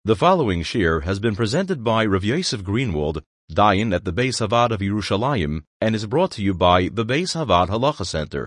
The following shir has been presented by Rav Yosef Greenwald, Dayan at the Beis Havad of Yerushalayim, and is brought to you by the Beis Havad Halacha Center.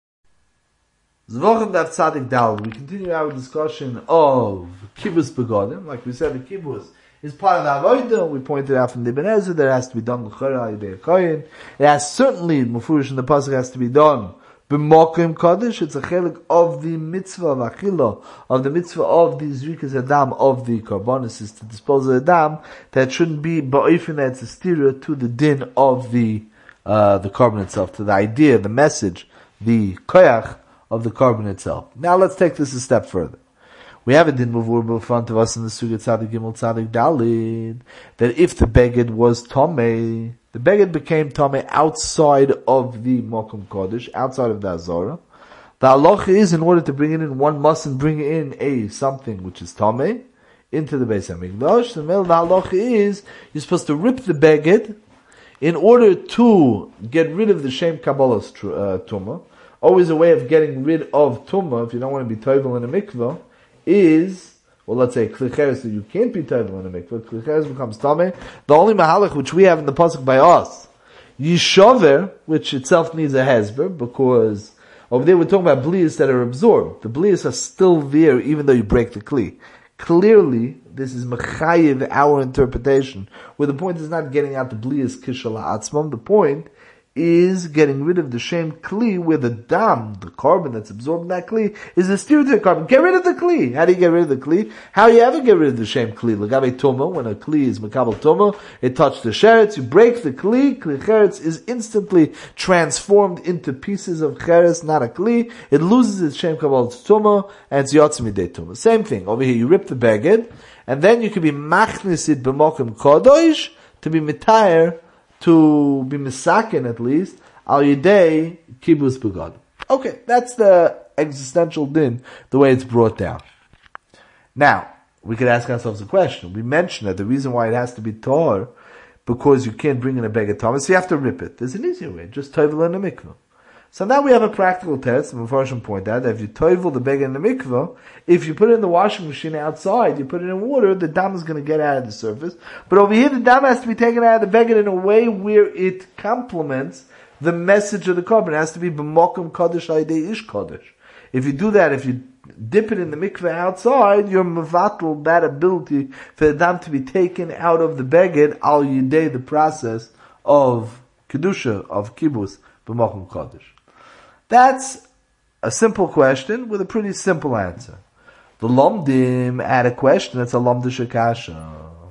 Zvochem Daf Tzadik Dal. We continue our discussion of kibbutz begodim. Like we said, the kibbutz is part of the avodah. We pointed out from the Ibn Ezra that it has to be done l'chora yidei kohen. It has certainly, mufurish in the pasuk, has to be done b'mokim kodesh. It's a chelik of the mitzvah of achila, of the mitzvah of the zrikas adam, of the karbonis, is to dispose of adam. That shouldn't be ba'ifin, that's a stira to the din of the carbon itself, to the idea, the message, the koyach of the carbon itself. Now let's take this a step further. We have a din mavur in front of us in the Sugya Tzadik Gimel Tzadik Dalid, that if the beged was tomei, the beged became tomei outside of the Mokum Kodesh, outside of the Azara. The halacha is, in order to bring it in, one mustn't bring in something which is tomei into the Beis HaMikdash. The halacha is, you're supposed to rip the beged in order to get rid of the Shem Kabbalah's tumah. Always a way of getting rid of tumah, if you don't want to be toivel in a mikvah, is, well, let's say klicheres, that you can't be toivel in a mikvah. Klicheres becomes tameh. The only mahalach which we have in the pasuk by us, yishover, which itself needs a hezber, because over there we're talking about blias that are absorbed. The blias are still there even though you break the kli. Clearly, this is mechayiv, our interpretation, where the point is not getting out the blias kishal ha'atzmam. The point is getting rid of the shem kli, where the dam, the carbon that's absorbed in that kli, is a steer to the carbon. Get rid of the kli. How do you get rid of the kli? How you ever get rid of the shem kli? L'gabe tuma, when a kli is makabel tuma, it touched the sheretz, you break the kli cheretz is instantly transformed into pieces of cheretz, not a kli. It loses its shem kabel tuma, and it's yotzim midei tuma. Same thing. Over here, you rip the beged, and then you can be machnisid b'mokim kodosh, to be mitayr, to be misakin at least, al yidei kibbutz begodim. Okay, that's the existential din, the way it's brought down. Now, we could ask ourselves a question. We mentioned that the reason why it has to be tor, because you can't bring in a beged tar, so you have to rip it. There's an easier way, just toivel in a mikvah. So now we have a practical test, and Mepharshim point out that if you toivel the beged in the mikvah, if you put it in the washing machine outside, you put it in water, the dam is going to get out of the surface. But over here, the dam has to be taken out of the beged in a way where it complements the message of the carbon. It has to be b'mokum kodesh ayidei ish kodesh. If you do that, if you dip it in the mikvah outside, you're mevatel that ability for the dam to be taken out of the beged al yidei, the process of kedusha, of kibbutz, b'mokum kodesh. That's a simple question with a pretty simple answer. The Lomdim add a question, it's a Lomdish Akasha.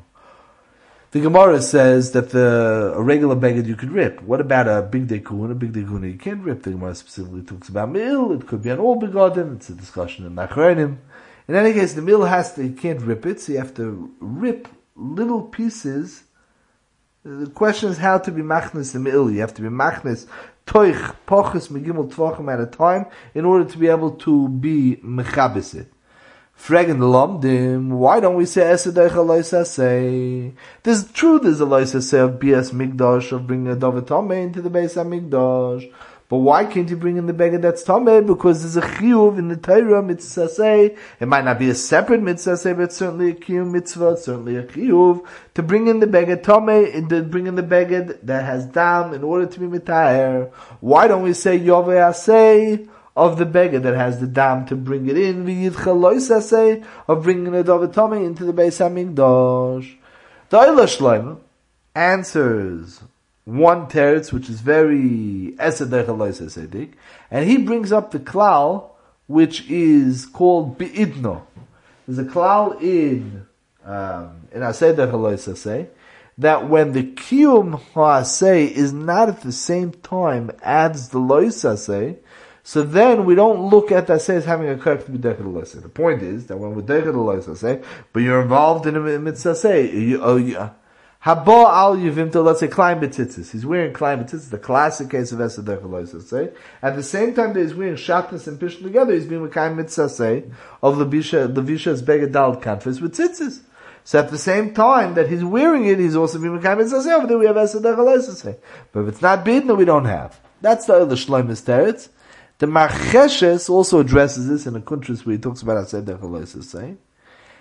The Gemara says that a regular beged you could rip. What about a big dekun? A big dekun you can't rip. The Gemara specifically talks about mil, it could be an all begotten, it's a discussion in Nachronim. In any case, the mil you can't rip it, so you have to rip little pieces. The question is how to be machnis the mil. You have to be machnis toich pochus megimel tvachim at a time in order to be able to be mechabes it. Fragen the lomdim, why don't we say esedech aloisa say? There's a loisa say of bias migdash, of bringing a davar tameh into the Beis HaMikdash. But why can't you bring in the beged that's tameh? Because there's a chiyuv in the Torah mitzvah say. It might not be a separate mitzvah say, but it's certainly a chiyuv mitzvah, it's certainly a chiyuv to bring in the beged tameh, and to bring in the beged that has dam in order to be mitayr. Why don't we say yoveh say of the beged that has the dam to bring it in, v'yidcha loisa say of bringing the davar tameh into the Beis HaMikdash? The Eila Shlomo answers one teretz, which is very esedech aloisa sedik, and he brings up the klal, which is called beidno. There's a klal in asedech aloisa say, that when the kiyum ha'aseh is not at the same time as the loisa say, so then we don't look at that say as having a correct to be dechet aloisa. The point is that when we're dechet aloisa say, but you're involved in a mitzvah say, Haba al yivimto, let's say klein betitzis. He's wearing klein betitzis, the classic case of esedech aloisa say. At the same time that he's wearing shatnez and pishon together, he's being mekayim mitzvah say of the visha's beged dal kanfes with tzitzis. So at the same time that he's wearing it, he's also being mekayim mitzvah say. Over there we have esedech aloisa say. But if it's not bidna, we don't have. That's the other shloim's teretz. The Marcheshes also addresses this in a kuntris where he talks about esedech aloisa say.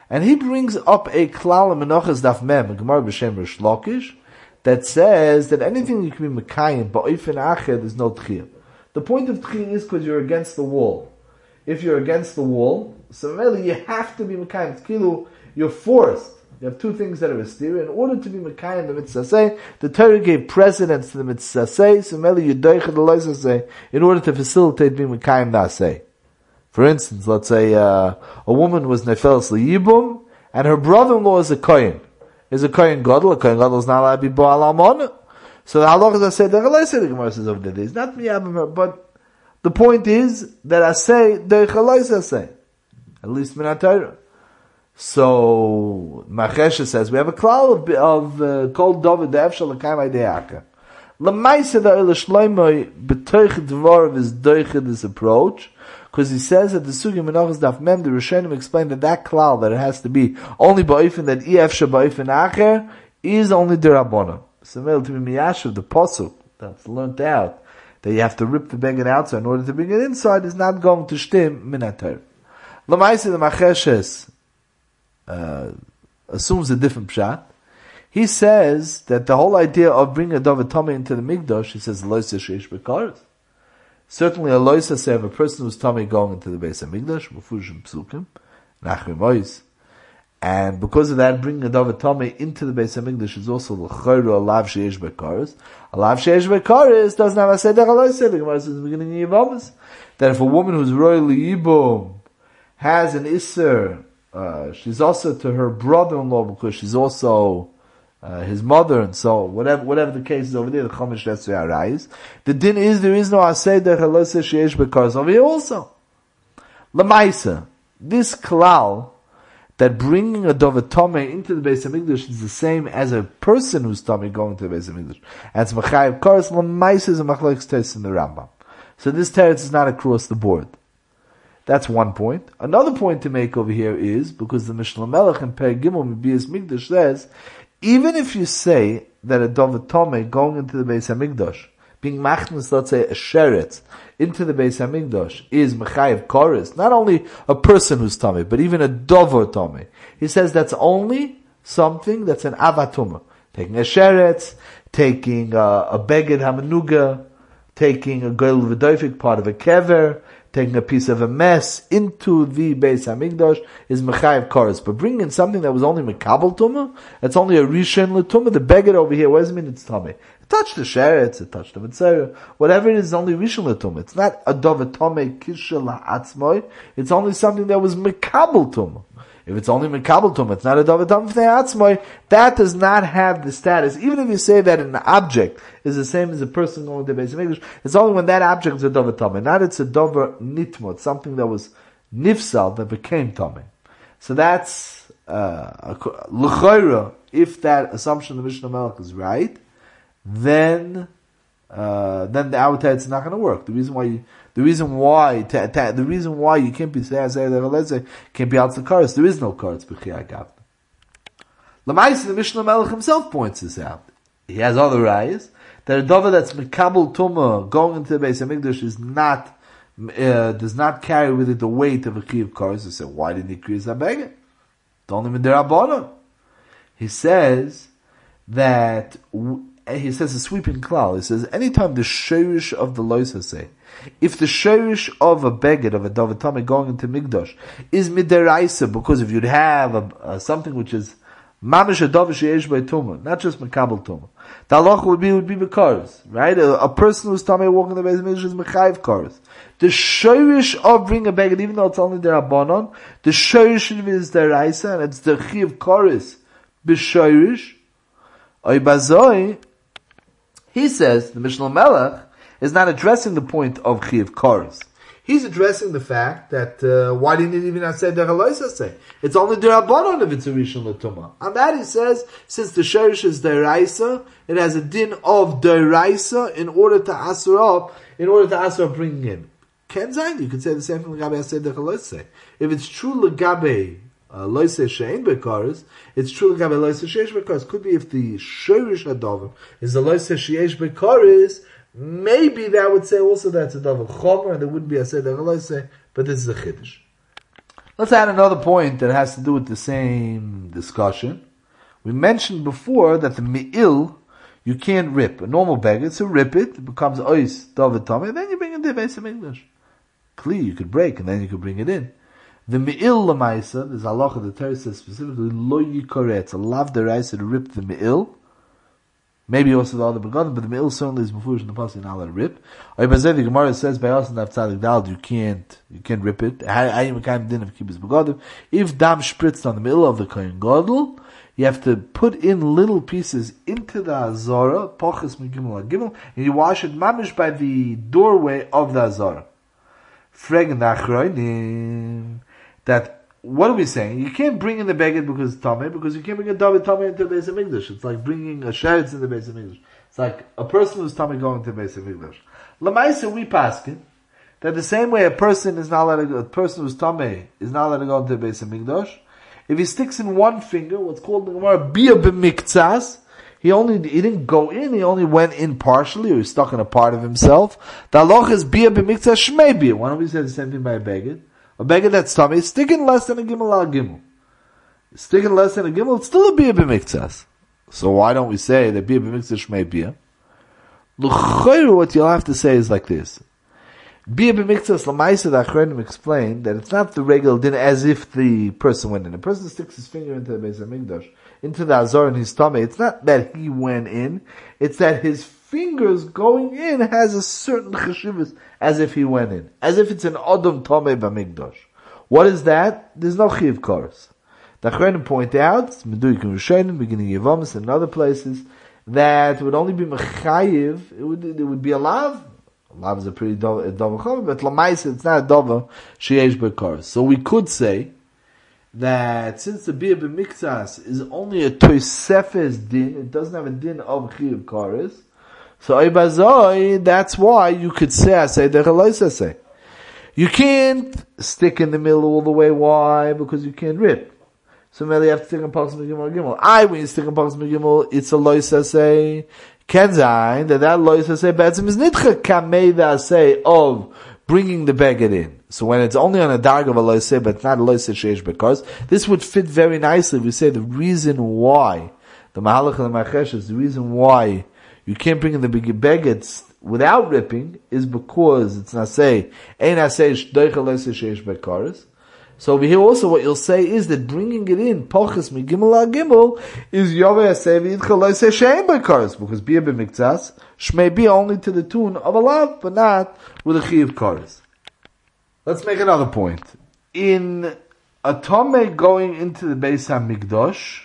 And he brings up a klal in Menachos Daf Mem, Gemara b'Shem Rish Lakish, that says that anything you can be mekayim, but oifen acher, there's no tchiyah. The point of tchiyah is because you're against the wall. If you're against the wall, so really you have to be mekayim. Tkilu, you're forced. You have two things that are astir. In order to be mekayim the mitzvah say, the Torah gave precedence to the mitzvah say, so really you doich the loisa say, in order to facilitate being mekayim that say. For instance, let's say a woman was nefeles liyibum, and her brother-in-law is a kohen. Is a kohen gadol. A kohen gadol is not allowed to be boal almana. So the halachas say the Gemara says over there. It's not miyabim, but the point is that I say the chalaisa say, at least min Torah. So Machesha says we have a cloud of called David the Efshal Lekayim Ideaka. Lamaisa the Eila Shloimei betoich dvar is doiched this approach, because he says that the Sugi Menachos Daf Mem, the Rishonim explained that cloud that it has to be only ba'ifin that efsha ba'ifin acher is only derabona. Similar to Miyashav, the pasuk that's learnt out that you have to rip the beged outside in order to bring it inside is not going to shtim min haTorah. Lamaisa the Macheshes assumes a different pshat. He says that the whole idea of bringing a David Tomei into the Mikdash, he says loisa sheish bekaros. Certainly a loisa say of a person who's Tomei going into the Beis HaMikdash, Mefushim Psukim, Nachrim Ois. And because of that, bringing a David Tomei into the Beis HaMikdash is also l'chayru alav sheish bekaros. Alav sheish bekaros doesn't have a seder loisa. The Gemara says in the beginning of Yevamos that if a woman who's royally yibum has an isser, she's also to her brother-in-law because she's also his mother, and so whatever the case is over there, the Chumash that's to arise. The din is there is no asay derechalosa sheish bekaros over here also. Lamaisa, this klal that bringing a David Tomei into the Beis HaMikdash is the same as a person who's Tomei going to the Beis HaMikdash. And it's Mechayev Karos, Lamaisa is a Machlokes Teretz in the Rambam. So this Teretz is not across the board. That's one point. Another point to make over here is, because the Mishnah Melech in Perek Gimel Beis Mikdash says, even if you say that a David Tomei going into the Beis HaMikdash, being machnas, let's say, a sheretz, into the Beis HaMikdash, is Mechayev Koris, not only a person who's Tomei, but even a Dover Tomei. He says that's only something that's an Avatuma. Taking a sheretz, taking a Beged Hamanuga, taking a Goel V'doifik, part of a Kever, taking a piece of a mess into the Beis HaMikdash is Mechayev Koris. But bringing in something that was only Mekabel Tumah, it's only a Rishon L'Tumah, the Beged over here, what does it mean it's Tomei? It touched the Sheretz, it touched the Mitzvah, whatever it is only Rishon L'Tumah. It's not a David Tomei Kisha La'atzmoi, it's only something that was Mekabel Tumah. If it's only Mekabel Tumah, it's not a David Tomei Atzmoi, that does not have the status. Even if you say that an object is the same as a person going to the Beis HaMikdash, it's only when that object is a David Tomei. Not it's a David Nitmo, it's something that was Nifsal that became Tomei. So that's, L'chayra, if that assumption of the Mishnah Melech is right, then the outside is not going to work. The reason why you can't be saying can't be out the cards. There is no cards. L'maisa, the Mishnah Melech himself points this out. He has other rayas that a davar that's mekabel tumah going into the Beis HaMikdash is not does not carry with it the weight of a chiyuv cards. They say, why didn't he create that beggar? Don't even derabbanan. He says that. He says a sweeping klal. He says anytime the shirish of the loisa say, if the shirish of a beged of a David Tomei going into Mikdash is midiraisa, because if you'd have something which is mamish a davar sheyesh by tumah, not just mekabel tumah, the halacha would be bekaros, right? A person who's Tomei walking the Beis HaMikdash is mechayev karos. The shirish of bring a beged, even though it's only derabanan, the shirish is deraisa, and it's the chiv karos b'shirish. Oy bazoi. He says the Mishnah Melech is not addressing the point of Chiyuv Koros. He's addressing the fact that why didn't it even say Deraloisa say? It's only Derabanan if it's a Rishon L'Tumah. On that he says, since the Sherish is Deraisa, it has a din of Deraisa in order to asur bringing in. Ken Zayin, you could say the same thing L'Gabe Aseh Deraloisa. If it's true L'Gabe Loise Shein Bekaris, it's true L'Gabe Loise Sheish Bekaris. Could be if the Shorish Hadavar is the Loise Sheish Bekaris, maybe that would say also that's a Davar Chomer, and there wouldn't be a Seder Loise, but this is a Chiddush. Let's add another point that has to do with the same discussion. We mentioned before that the me'il, you can't rip. A normal beggar, so rip it, it becomes ois, david tameh, and then you bring it to the Beis HaMikdash. Kli, you could break, and then you could bring it in. The me'il lamaisa, there's halacha, the Torah says specifically, lo yikoreh, it's a lav deraisa to rip the me'il. Maybe also the other begotten, but the me'il certainly is before in the pasuk, you're not allowed to rip. Or the Gemara says, by us and Tzadik Dal, you can't rip it. If dam spritzed on the middle of the kohen gadol, you have to put in little pieces into the azara, poches megimel agimel, and you wash it mamish by the doorway of the azara. Fregen nachroinim, that, what are we saying? You can't bring in the beged because it's tameh, because you can't bring a david tameh into the Beis HaMikdash. It's like bringing a sheretz in the Beis HaMikdash. It's like a person who's tameh going to the Beis HaMikdash. Lamaisa, we paskin that the same way a person is not allowed to go, a person who's tameh is not allowed to go into the Beis HaMikdash. If he sticks in one finger, what's called the Gemara bia b'miktzas, he didn't go in, he only went in partially, or he's stuck in a part of himself. The halach is bia b'miktzas shmei bia. Why don't we say the same thing by a beged? A beggar that's tummy is sticking less than a gimel al gimel. Sticking less than a gimel, it's still a bia b'miktzas. So why don't we say that bia b'miktzas shmei bia? L'chayru, what you'll have to say is like this. Bia b'miktzas l'maisa, the Achronim explained that it's not the regular din as if the person went in. A person sticks his finger into the Beis HaMikdash, into the Azor in his tummy. It's not that he went in, it's that his fingers going in has a certain cheshivus as if he went in. As if it's an Odom Tomei B'Mikdash. What is that? There's no Chiv Kors. The Achronim point out, Meduyik and Rishonim, beginning Yevamis and other places, that it would only be Mechayiv, it would be a lav. Lav is a pretty dova chav, but Lamaisa, it's not a dova, Sheyesh B'Kors. So we could say that since the Bia B'Miktzas is only a Tosefes din, it doesn't have a din of Chiv Kors, so Ibazoi, that's why you could say, you can't stick in the middle all the way. Why? Because you can't rip. So maybe you have to stick in Pachas Megimel Gimel. When you stick in Pachas Megimel, it's a loisase. Kenzain, that loisase betzim is nitcha kamei the asay of bringing the beged in. So when it's only on a darg of a loisase, but not a loisase sheish because this would fit very nicely if we say the reason why, the Mahalach and the Machesh is the reason why you can't bring in the begeds without ripping is because it's nasei, ein nasei shdoicha loisei sheish bekaris. So over here also what you'll say is that bringing it in, poches mi gimel al gimel, is yovei asei v'yidcha loisei shein bekaris, because bia b'miktzas, shmei bia only to the tune of a lav, but not with a chiv karis. Let's make another point. In a tomei going into the Beis HaMikdash,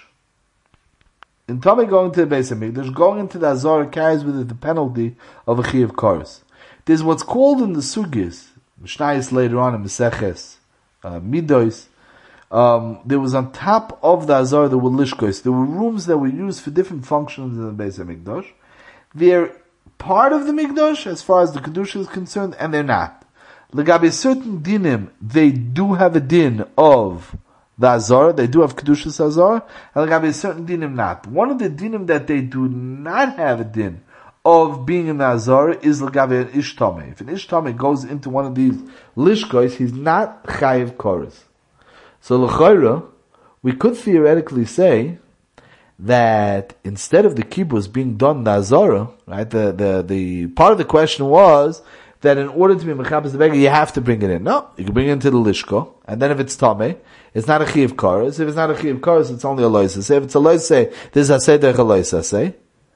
in Tomei going to the Beis HaMikdash, going into the Azor carries with it the penalty of a Chiyav Kors. There's what's called in the Sugis, Mishnayos later on in Meseches, Midos, there was on top of the Azor, there were Lishkos. There were rooms that were used for different functions in the Beis HaMikdash. They're part of the Mikdash as far as the Kedusha is concerned, and they're not. Legabe certain dinim, they do have a din of the Azor, they do have Kedushas Azor, and Legabe certain dinim not. One of the dinim that they do not have a din of being in the Azor is Legabe an Ishtame. If an Ishtame goes into one of these Lishkois, he's not Chayiv Koros. So L'chayra, we could theoretically say that instead of the kibbutz being done in the Azor, right, the part of the question was that in order to be Mechabes the Beggar, you have to bring it in. No, you can bring it into the Lishko, and then if it's Tameh, it's not a Chiv Koros. If it's not a Chiv Koros, it's only a Loisase. If it's a Loisase, this is a Seder Loisase.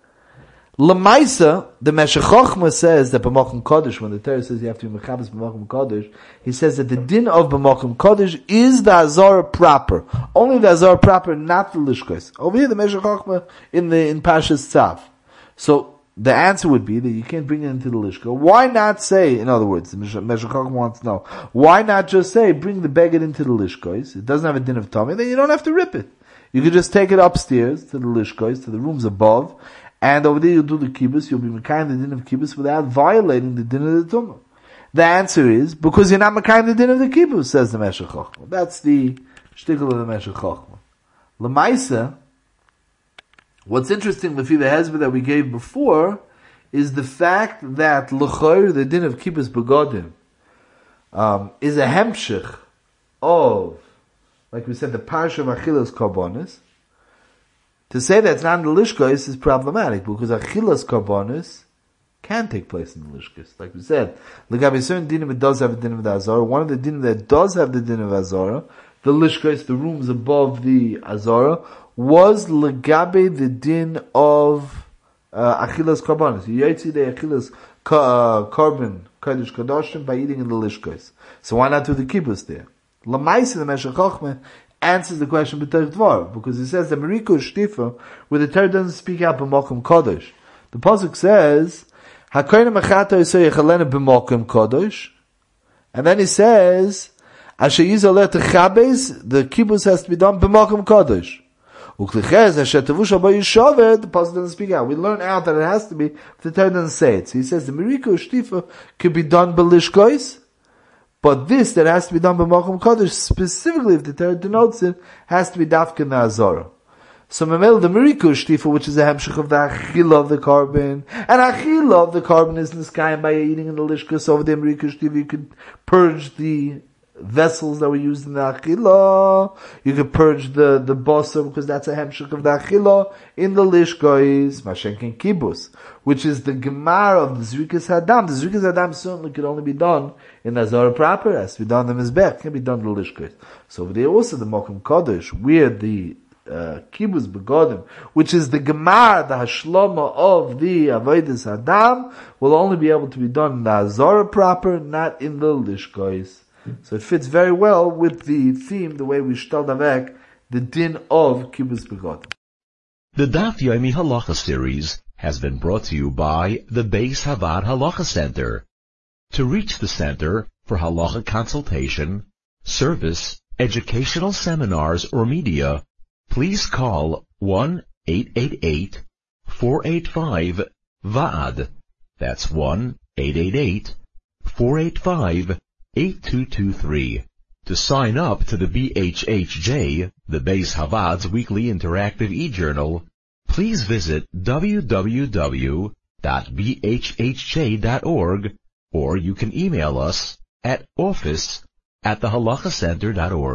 Lemaisa, the Meshech Chochma says that B'Mokum Kodesh, when the Torah says you have to be Mechabes B'Mokum Kodesh, he says that the din of B'Mokum Kodesh is the Azor proper. Only the Azor proper, not the Lishkos. Over here, the Meshech Chochma in Pashas Tzav. So, the answer would be that you can't bring it into the Lishka. Why not say, in other words, the Meshech Chochma wants to know, why not just say, bring the beged into the Lishkos? It doesn't have a din of Tomei, then you don't have to rip it. You could just take it upstairs to the Lishkos, to the rooms above, and over there you'll do the kibbutz, you'll be mekayim the din of kibbutz without violating the din of the tumah. The answer is, because you're not mekayim the din of the kibbutz, says the Meshech Chochma. That's the shtickle of the Meshech Chochma. L'maisa, what's interesting with the hezbollah that we gave before is the fact that l'chayr, the din of kibbutz begodim, is a hemshich of, like we said, the parsha of Achilas Karbonis, to say that it's not in the Lishkos is problematic, because Achilas Karbonis can take place in the Lishkos. Like we said, Legabe certain dinim it does have a din of the Azara. One of the dinim that does have the din of Azara, the Lishkos, the rooms above the Azara, was Legabe the din of Achilas Karbonis. You yotzi the Achilas Karban, Kodesh Kadoshim, by eating in the Lishkos. So why not do the kibbutz there? Lamaisa, the Meshech Chochmeh, answers the question b'Torah Dvar, because he says that Meriko Shtifa, where the Torah doesn't speak out b'Mokum Kodesh. The pasuk says, "Hakoyne Mechato Yisrael Yechalena b'Mokum Kodesh," and then he says, "Asher Yizoleh Techabes," the kibbutz has to be done b'Mokum Kodesh. Uklichez Asher Tavush Abo Yishover, the pasuk doesn't speak out. We learn out that it has to be, the Torah doesn't say it. So he says the Meriko Shtifa could be done b'Lishkos, but this that has to be done by Makom Kodesh, specifically if the Torah denotes it, has to be Dafka Nazara. So Memel the Meriko Shtifa, which is a hemshich of the Achila of the carbon, and Achila of the carbon is in the sky, and by eating in the Lishkas over the Meriko Shtifa, you could purge the vessels that were used in the Achila, you could purge the Bosa, because that's a hemshich of the Achila, in the Lishkos, Mashenken Kibbutz, which is the Gemara of the Zrikas Hadam. The Zrikas Hadam certainly could only be done in Azara proper, it has to be done in the Mizbech, can be done in the Lishkos. So over there also the Mokum Kodesh, where the Kibbutz Begodim, which is the Gemara, the Hashlama of the Avodas Hadam, will only be able to be done in the Azara proper, not in the Lishkos. So it fits very well with the theme, the way we shtal davek, the din of Kibbutz Begodim. The Daf Yomi Halacha series has been brought to you by the Beis Havad Halacha Center. To reach the center for halacha consultation, service, educational seminars, or media, please call 1-888-485-VAAD. That's 1-888-485-8223. To sign up to the BHHJ, the Beis Havad's weekly interactive e-journal, please visit www.bhhj.org, or you can email us at office@thehalachacenter.org.